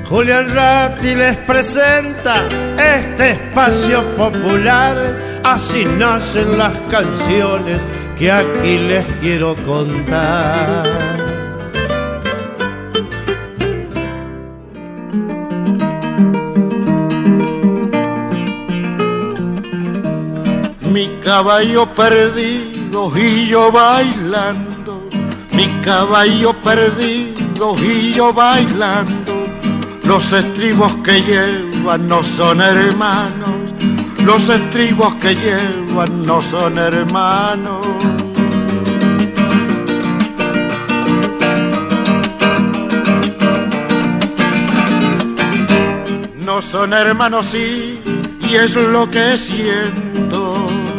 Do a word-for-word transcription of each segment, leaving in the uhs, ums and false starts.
Julián Ratti les presenta este espacio popular. Así nacen las canciones que aquí les quiero contar. Mi caballo perdido y yo bailando, mi caballo perdido y yo bailando. Los estribos que llevan no son hermanos, los estribos que llevan no son hermanos. No son hermanos, sí, y es lo que siento.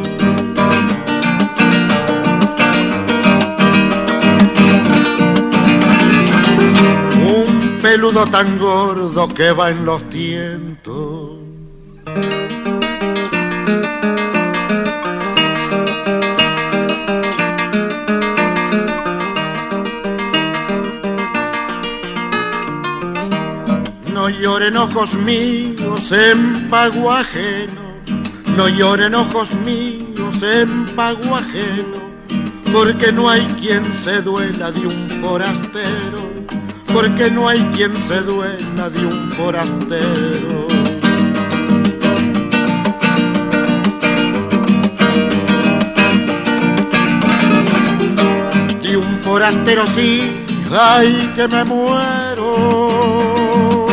Peludo tan gordo que va en los tientos. No lloren ojos míos en pago ajeno, no lloren ojos míos en pago ajeno, porque no hay quien se duela de un forastero, porque no hay quien se duela de un forastero. De un forastero sí, ay que me muero.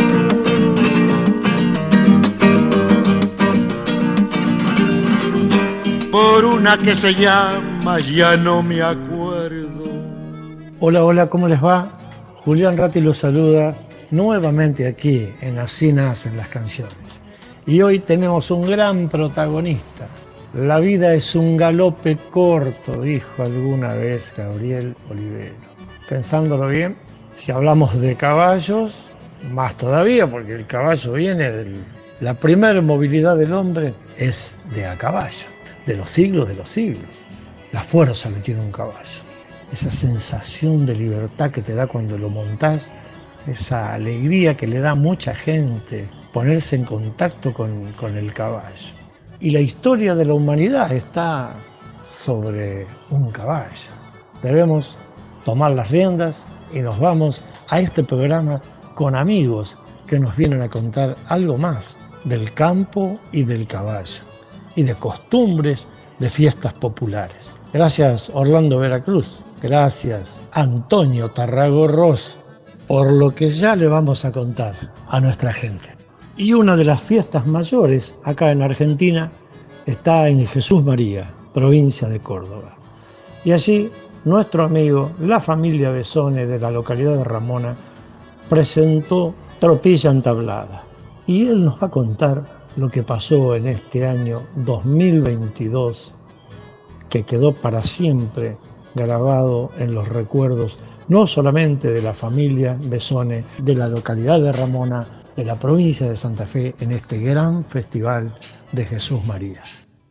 Por una que se llama, ya no me acuerdo. Hola, hola, ¿cómo les va? Julián Ratti los saluda nuevamente aquí en Así Nacen las Canciones. Y hoy tenemos un gran protagonista. La vida es un galope corto, dijo alguna vez Gabriel Olivero. Pensándolo bien, si hablamos de caballos, más todavía, porque el caballo viene de la primera movilidad del hombre, es de a caballo, de los siglos de los siglos. La fuerza que tiene un caballo. Esa sensación de libertad que te da cuando lo montás, esa alegría que le da a mucha gente ponerse en contacto con, con el caballo. Y la historia de la humanidad está sobre un caballo. Debemos tomar las riendas y nos vamos a este programa con amigos que nos vienen a contar algo más del campo y del caballo y de costumbres de fiestas populares. Gracias, Orlando Veracruz. Gracias, Antonio Tarragorros, por lo que ya le vamos a contar a nuestra gente. Y una de las fiestas mayores acá en Argentina está en Jesús María, provincia de Córdoba. Y allí nuestro amigo, la familia Besone de la localidad de Ramona, presentó Tropilla Entablada. Y él nos va a contar lo que pasó en este año dos mil veintidós, que quedó para siempre grabado en los recuerdos no solamente de la familia Besone, de la localidad de Ramona, de la provincia de Santa Fe, en este gran festival de Jesús María.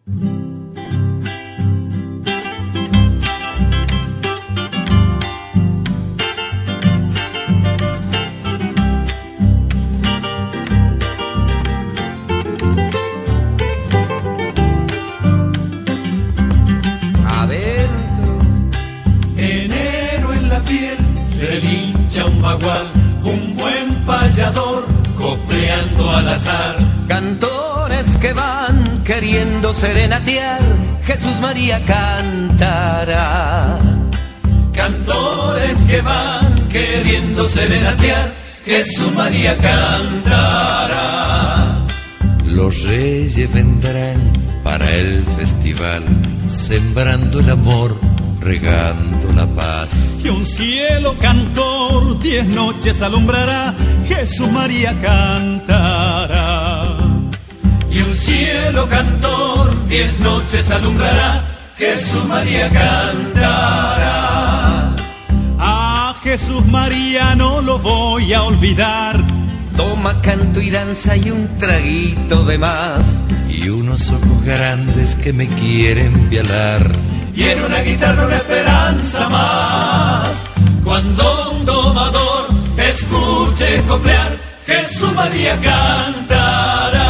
Un buen payador copleando al azar. Cantores que van queriendo serenatear, Jesús María cantará. Cantores que van queriendo serenatear, Jesús María cantará. Los reyes vendrán para el festival, sembrando el amor, regando la paz. Y un cielo cantor diez noches alumbrará, Jesús María cantará. Y un cielo cantor diez noches alumbrará, Jesús María cantará. A Jesús María no lo voy a olvidar. Toma canto y danza y un traguito de más, y unos ojos grandes que me quieren violar. Y en una guitarra una esperanza más. Cuando un domador escuche coplear, Jesús María cantará.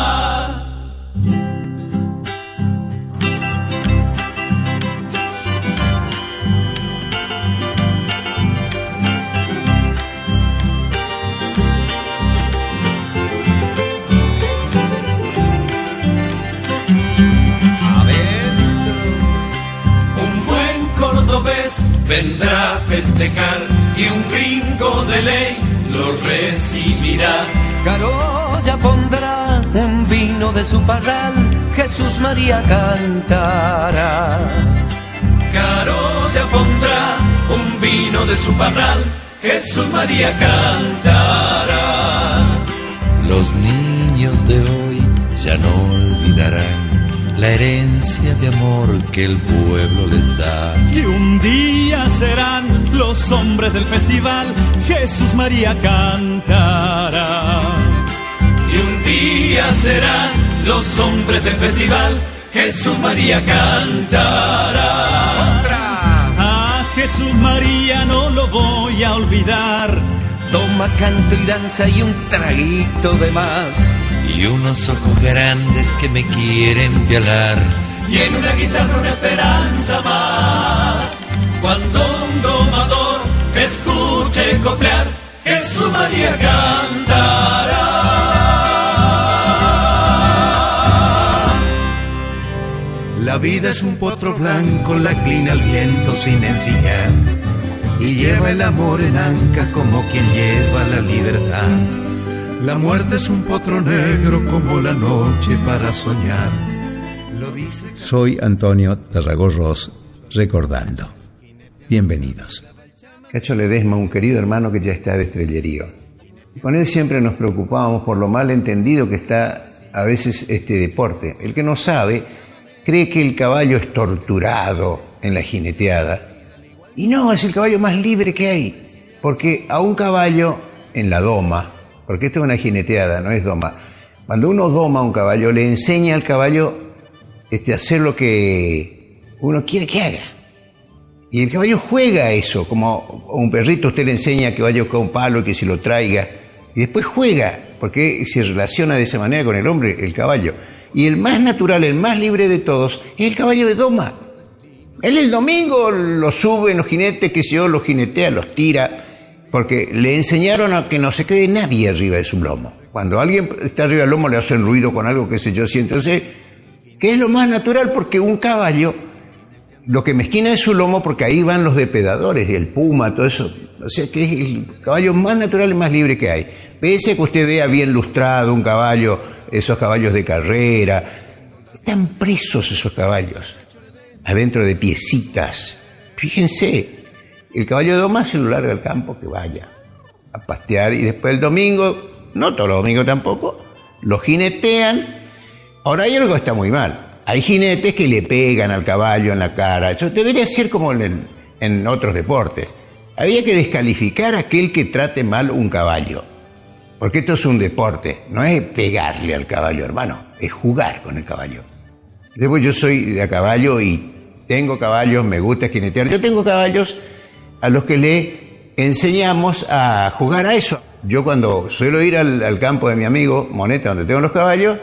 Vendrá a festejar y un gringo de ley los recibirá. Carolla pondrá un vino de su parral, Jesús María cantará. Carolla pondrá un vino de su parral, Jesús María cantará. Los niños de hoy ya no olvidarán la herencia de amor que el pueblo les da. Y un día serán los hombres del festival, Jesús María cantará. Y un día serán los hombres del festival, Jesús María cantará. A Jesús María no lo voy a olvidar. Toma canto y danza y un traguito de más. Y unos ojos grandes que me quieren violar. Y en una guitarra una esperanza más. Cuando un domador escuche coplear, Jesús María cantará. La vida es un potro blanco, la clina al viento sin ensillar. Y lleva el amor en ancas como quien lleva la libertad. La muerte es un potro negro como la noche para soñar. Lo dice... Soy Antonio Tarragó-Ros, recordando. Bienvenidos. Cacho Ledesma, un querido hermano que ya está de estrellerío. Con él siempre nos preocupábamos por lo mal entendido que está a veces este deporte. El que no sabe cree que el caballo es torturado en la jineteada. Y no, es el caballo más libre que hay. Porque a un caballo en la doma, porque esto es una jineteada, no es doma. Cuando uno doma a un caballo, le enseña al caballo este, a hacer lo que uno quiere que haga. Y el caballo juega eso, como a un perrito usted le enseña que vaya a buscar un palo y que se lo traiga. Y después juega, porque se relaciona de esa manera con el hombre, el caballo. Y el más natural, el más libre de todos, es el caballo de doma. Él el domingo lo sube en los jinetes, que se yo, los jinetea, los tira, porque le enseñaron a que no se quede nadie arriba de su lomo. Cuando alguien está arriba del lomo le hacen ruido con algo que sé yo, sí, entonces, que es lo más natural, porque un caballo, lo que mezquina es su lomo, porque ahí van los depredadores, el puma, todo eso. O sea, que es el caballo más natural y más libre que hay. Pese a que usted vea bien lustrado un caballo, esos caballos de carrera, están presos esos caballos, adentro de piecitas. Fíjense, el caballo de doma se lo larga al campo, que vaya a pastear, y después el domingo, no todos los domingos tampoco, lo jinetean. Ahora hay algo que está muy mal. Hay jinetes que le pegan al caballo en la cara. Eso debería ser como en, el, en otros deportes. Había que descalificar a aquel que trate mal un caballo. Porque esto es un deporte. No es pegarle al caballo, hermano. Es jugar con el caballo. Después yo soy de a caballo y tengo caballos, me gusta jinetear. Yo tengo caballos a los que le enseñamos a jugar a eso. Yo cuando suelo ir al, al campo de mi amigo Moneta, donde tengo los caballos,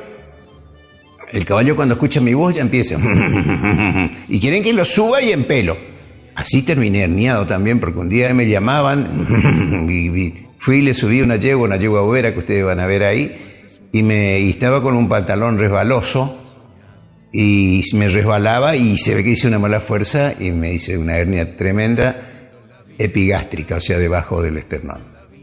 el caballo cuando escucha mi voz ya empieza. Y quieren que lo suba y en pelo. Así terminé herniado también, porque un día me llamaban y, y fui y le subí una yegua, una yegua bovera que ustedes van a ver ahí, y, me, y estaba con un pantalón resbaloso, y me resbalaba y se ve que hice una mala fuerza y me hice una hernia tremenda epigástrica, o sea, debajo del esternón.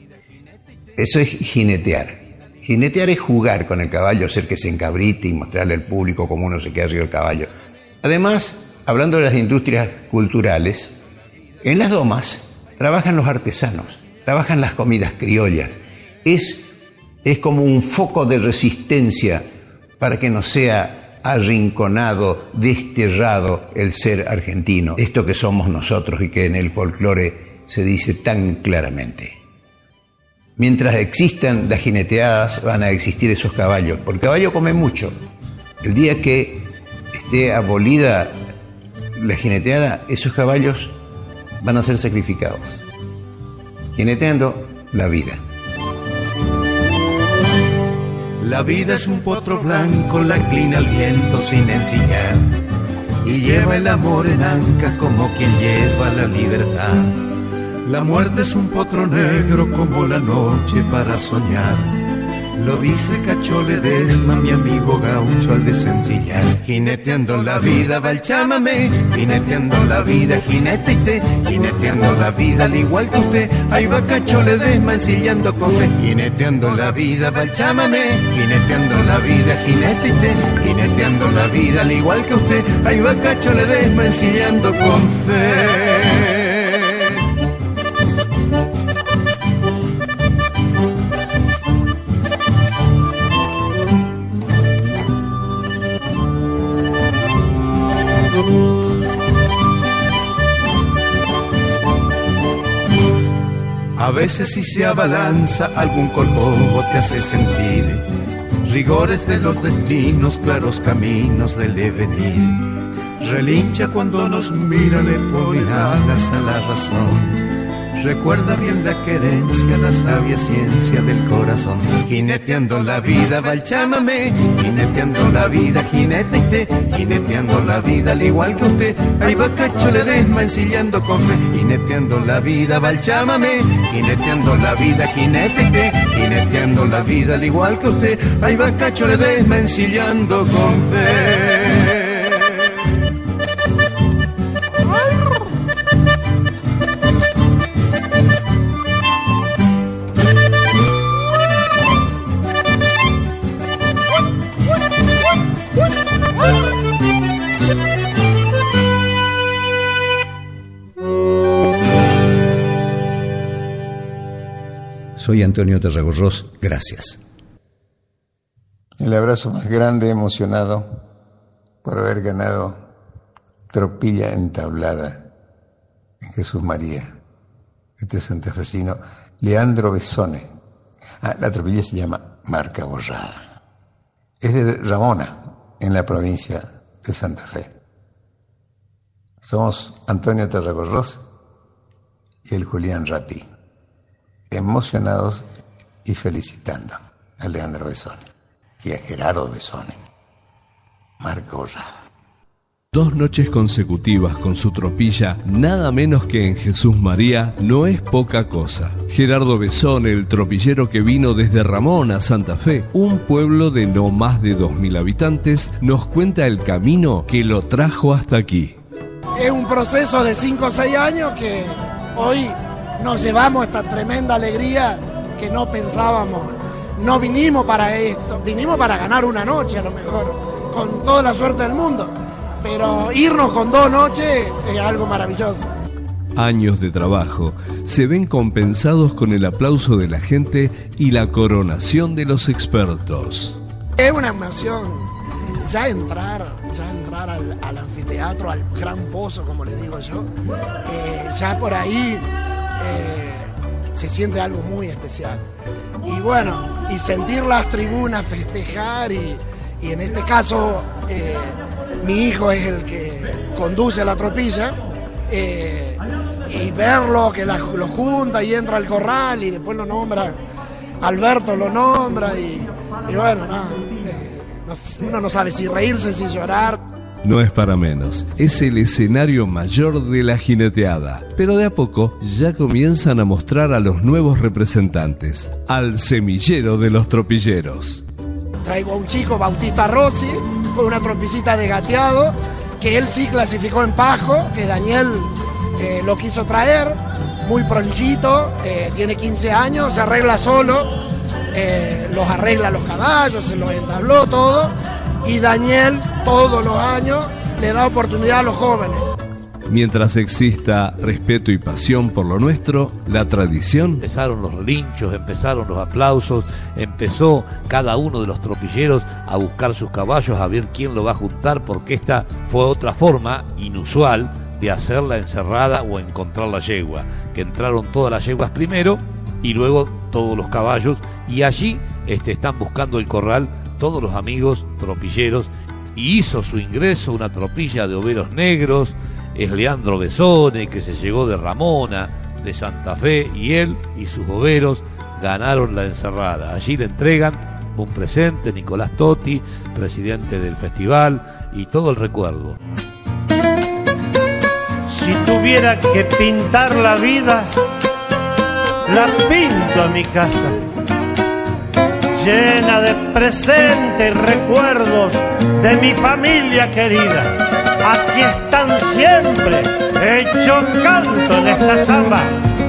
Eso es jinetear. Jinetear es jugar con el caballo, hacer que se encabrite y mostrarle al público cómo uno se queda arriba del caballo. Además, hablando de las industrias culturales, en las domas trabajan los artesanos, trabajan las comidas criollas. Es, es como un foco de resistencia para que no sea arrinconado, desterrado el ser argentino. Esto que somos nosotros y que en el folclore se dice tan claramente. Mientras existan las jineteadas, van a existir esos caballos, porque el caballo come mucho. El día que esté abolida la jineteada, esos caballos van a ser sacrificados. Jineteando la vida. La vida es un potro blanco, la inclina al viento sin ensillar, y lleva el amor en ancas como quien lleva la libertad. La muerte es un potro negro como la noche para soñar. Lo dice Cacho Ledesma, mi amigo gaucho al desencillar. Jineteando la vida va el chámame, jineteando la vida, jinete y te, jineteando la vida al igual que usted. Ahí va Cacho Ledesma ensillando con fe. Jineteando la vida va el chámame, jineteando la vida, jinete y te, jineteando la vida al igual que usted. Ahí va Cacho Ledesma ensillando con fe. A veces si se abalanza algún corcovo te hace sentir rigores de los destinos, claros caminos del devenir. Relincha cuando nos mira, le pone alas a la razón. Recuerda bien la querencia, la sabia ciencia del corazón. Jineteando la vida va el chámame, jineteando la vida, jinete y te, jineteando la vida al igual que usted. Ahí va Cacho Ledesma ensillando con fe. Jineteando la vida va el chámame, jineteando la vida, jinete y te, jineteando la vida al igual que usted. Ahí va Cacho Ledesma ensillando con fe. Soy Antonio Tarragorros, gracias. El abrazo más grande, emocionado por haber ganado tropilla entablada en Jesús María. Este santafesino, Leandro Besone. Ah, la tropilla se llama Marca Borrada. Es de Ramona, en la provincia de Santa Fe. Somos Antonio Tarragorros y el Julián Ratti, emocionados y felicitando a Leandro Besone y a Gerardo Besone. Marca Borrada. Dos noches consecutivas con su tropilla, nada menos que en Jesús María, no es poca cosa. Gerardo Besone, el tropillero que vino desde Ramón a Santa Fe, un pueblo de no más de dos mil habitantes, nos cuenta el camino que lo trajo hasta aquí. Es un proceso de cinco o seis años que hoy nos llevamos esta tremenda alegría que no pensábamos. No vinimos para esto, vinimos para ganar una noche a lo mejor, con toda la suerte del mundo. Pero irnos con dos noches es algo maravilloso. Años de trabajo se ven compensados con el aplauso de la gente y la coronación de los expertos. Es una emoción ya entrar, ya entrar al, al anfiteatro, al gran pozo, como le digo yo. Eh, ya por ahí eh, se siente algo muy especial. Y bueno, y sentir las tribunas, festejar y, y en este caso... Eh, mi hijo es el que conduce la tropilla eh, y verlo que la, lo junta y entra al corral y después lo nombra, Alberto lo nombra y, y bueno, no, eh, no, uno no sabe si reírse, si llorar. No es para menos, es el escenario mayor de la jineteada, pero de a poco ya comienzan a mostrar a los nuevos representantes, al semillero de los tropilleros. Traigo a un chico, Bautista Rossi, con una tropillita de gateado, que él sí clasificó en Pajo, que Daniel eh, lo quiso traer, muy prolijito, eh, tiene quince años, se arregla solo, eh, los arregla los caballos, se los entabló todo, y Daniel todos los años le da oportunidad a los jóvenes. Mientras exista respeto y pasión por lo nuestro, la tradición... Empezaron los relinchos, empezaron los aplausos, empezó cada uno de los tropilleros a buscar sus caballos, a ver quién lo va a juntar, porque esta fue otra forma inusual de hacer la encerrada o encontrar la yegua, que entraron todas las yeguas primero y luego todos los caballos, y allí este, están buscando el corral todos los amigos tropilleros, y hizo su ingreso una tropilla de overos negros. Es Leandro Besone, que se llegó de Ramona, de Santa Fe, y él y sus boveros ganaron la encerrada. Allí le entregan un presente, Nicolás Totti, presidente del festival, y todo el recuerdo. Si tuviera que pintar la vida, la pinto a mi casa, llena de presentes y recuerdos de mi familia querida. Aquí están siempre, hecho canto en esta samba.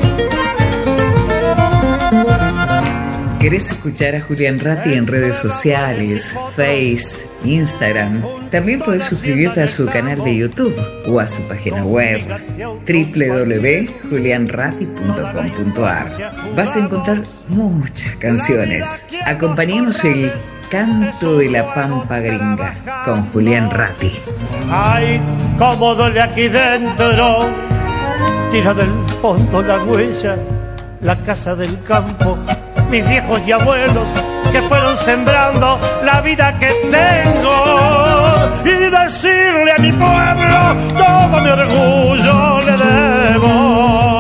¿Querés escuchar a Julián Ratti en redes sociales, Face, Instagram? También podés suscribirte a su canal de YouTube o a su página web doble u doble u doble u punto julian ratti punto com punto a r. Vas a encontrar muchas canciones. Acompañanos el Canto de la Pampa Gringa con Julián Ratti. Ay, cómo duele aquí dentro, tira del fondo la huella, la casa del campo, mis viejos y abuelos que fueron sembrando la vida que tengo, y decirle a mi pueblo todo mi orgullo le debo.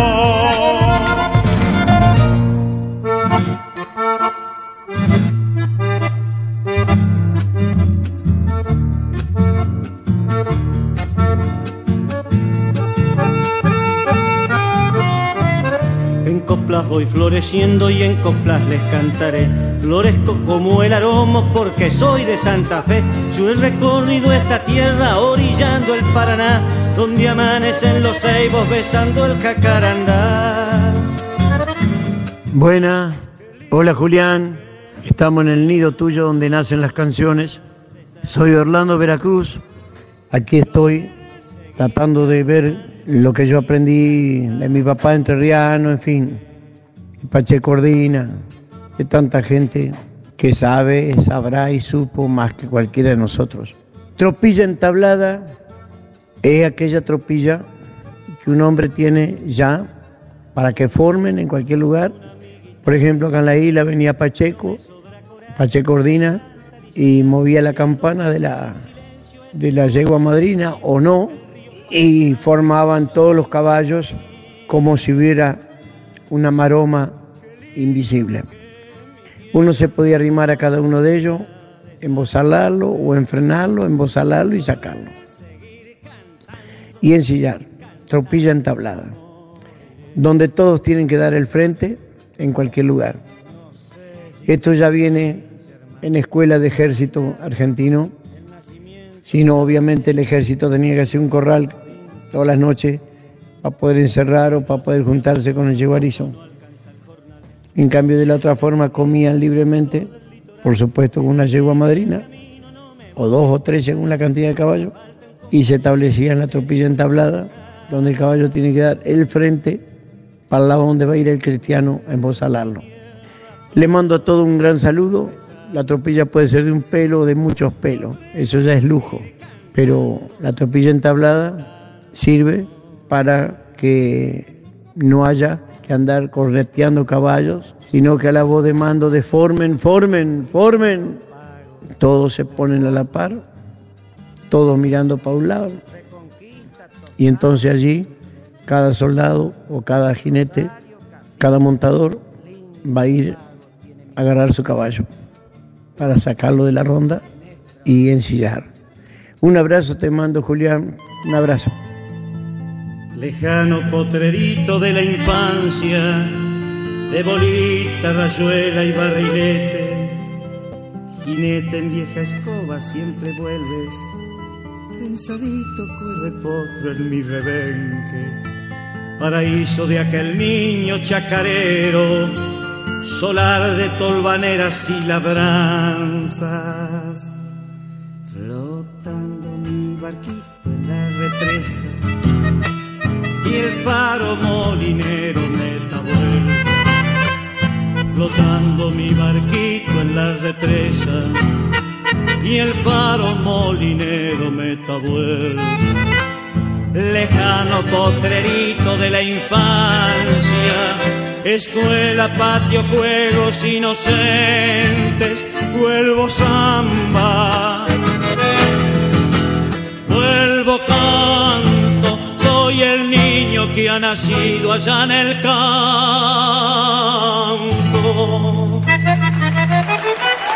En coplas voy floreciendo y en coplas les cantaré. Florezco como el aroma porque soy de Santa Fe. Yo he recorrido esta tierra orillando el Paraná, donde amanecen los ceibos besando el jacarandá. Buena, hola Julián, estamos en el nido tuyo donde nacen las canciones. Soy Orlando Veracruz, aquí estoy tratando de ver lo que yo aprendí de mi papá entrerriano, en fin, Pacheco Ordina, de tanta gente que sabe, sabrá y supo más que cualquiera de nosotros. Tropilla entablada es aquella tropilla que un hombre tiene ya para que formen en cualquier lugar. Por ejemplo, acá en la isla venía Pacheco, Pacheco Ordina, y movía la campana de la, de la yegua madrina o no, y formaban todos los caballos como si hubiera una maroma invisible. Uno se podía arrimar a cada uno de ellos, embozalarlo o enfrenarlo, embozalarlo y sacarlo. Y ensillar, tropilla entablada, donde todos tienen que dar el frente en cualquier lugar. Esto ya viene en escuela de ejército argentino, sino obviamente el ejército tenía que hacer un corral todas las noches para poder encerrar o para poder juntarse con el yeguarizo. En cambio, de la otra forma comían libremente, por supuesto con una yegua madrina, o dos o tres según la cantidad de caballos, y se establecía en la tropilla entablada, donde el caballo tiene que dar el frente para el lado donde va a ir el cristiano a embozalarlo. Le mando a todos un gran saludo. La tropilla puede ser de un pelo o de muchos pelos, eso ya es lujo, pero la tropilla entablada sirve para que no haya que andar correteando caballos, sino que a la voz de mando de formen, formen, formen, todos se ponen a la par, todos mirando para un lado, y entonces allí cada soldado o cada jinete, cada montador va a ir a agarrar su caballo para sacarlo de la ronda y ensillar. Un abrazo te mando, Julián, un abrazo. Lejano potrerito de la infancia, de bolita, rayuela y barrilete, jinete en vieja escoba siempre vuelves, pensadito corre potro en mi rebenque, paraíso de aquel niño chacarero, solar de tolvaneras y labranzas, flotando mi barquito en la represa, y el faro molinero me da vuelta, flotando mi barquito en la represa, y el faro molinero me da vuelta. Lejano potrerito de la infancia, escuela, patio, juegos inocentes, vuelvo samba, vuelvo canto, soy el niño que ha nacido allá en el campo.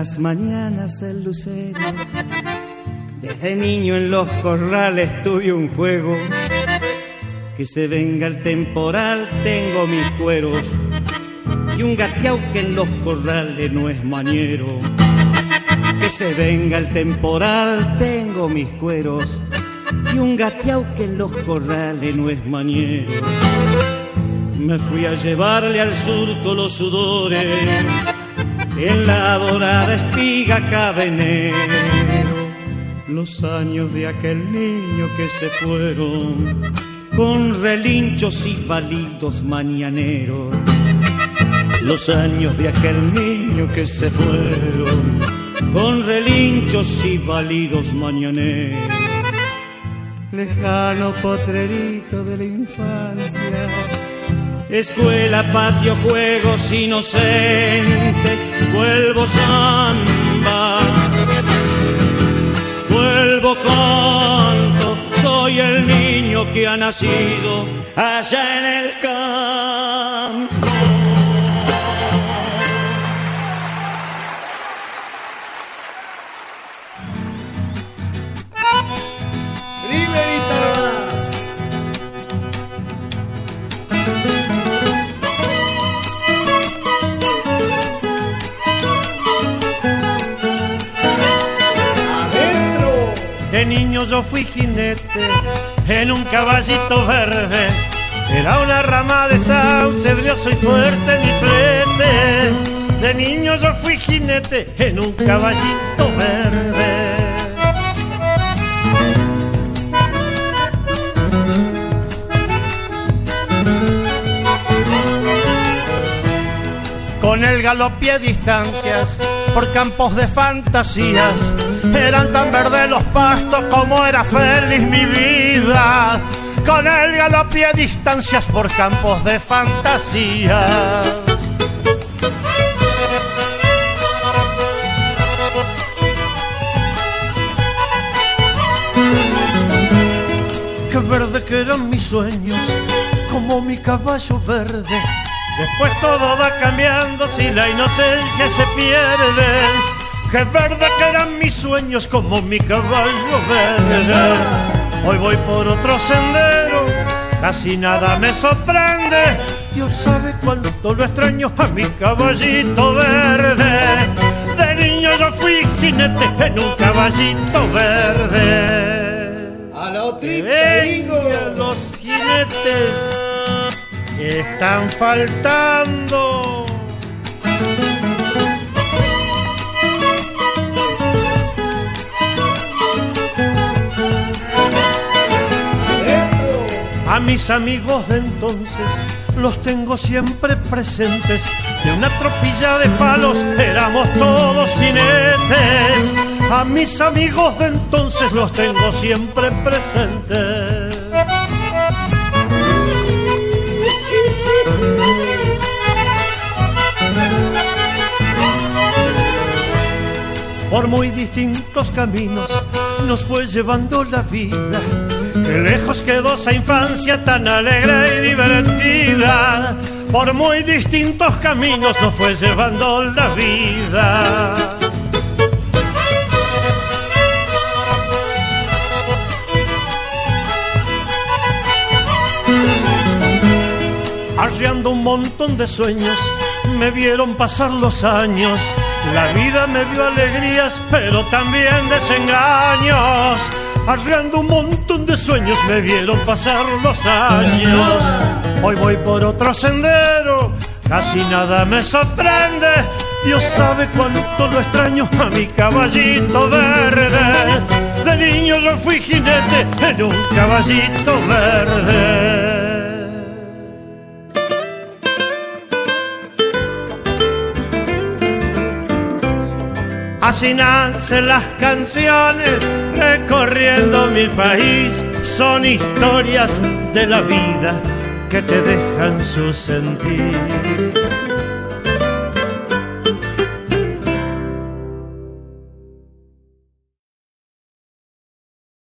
las mañanas el lucero. Desde niño en los corrales tuve un juego. Que se venga el temporal, tengo mis cueros. Y un gateau que en los corrales no es mañero. Que se venga el temporal, tengo mis cueros. Y un gateau que en los corrales no es mañero. Me fui a llevarle al surco los sudores. En la dorada espiga cada enero. Los años de aquel niño que se fueron con relinchos y balidos mañaneros. Los años de aquel niño que se fueron con relinchos y balidos mañaneros. Lejano potrerito de la infancia, escuela, patio, juegos inocentes. Vuelvo samba, vuelvo canto. Soy el niño que ha nacido allá en el campo. De niño yo fui jinete en un caballito verde. Era una rama de sauce, brioso y fuerte mi flete. De niño yo fui jinete en un caballito verde. Con el galope a distancias por campos de fantasías. Eran tan verdes los pastos como era feliz mi vida. Con el galope a distancias por campos de fantasía. Qué verde que eran mis sueños, como mi caballo verde. Después todo va cambiando si la inocencia se pierde. Qué verde que eran mis sueños como mi caballo verde. Hoy voy por otro sendero, casi nada me sorprende. Dios sabe cuánto lo extraño a mi caballito verde. De niño yo fui jinete en un caballito verde. A la triple digo. Los jinetes están faltando. A mis amigos de entonces los tengo siempre presentes. De una tropilla de palos éramos todos jinetes. A mis amigos de entonces los tengo siempre presentes. Por muy distintos caminos nos fue llevando la vida. Qué lejos quedó esa infancia tan alegre y divertida. Por muy distintos caminos nos fue llevando la vida. Arriando un montón de sueños, me vieron pasar los años. La vida me dio alegrías, pero también desengaños. Arriando un montón de sueños, me vieron pasar los años. Hoy voy por otro sendero, casi nada me sorprende. Dios sabe cuánto lo extraño a mi caballito verde. De niño yo fui jinete en un caballito verde. Así nacen las canciones recorriendo mi país. Son historias de la vida que te dejan su sentir.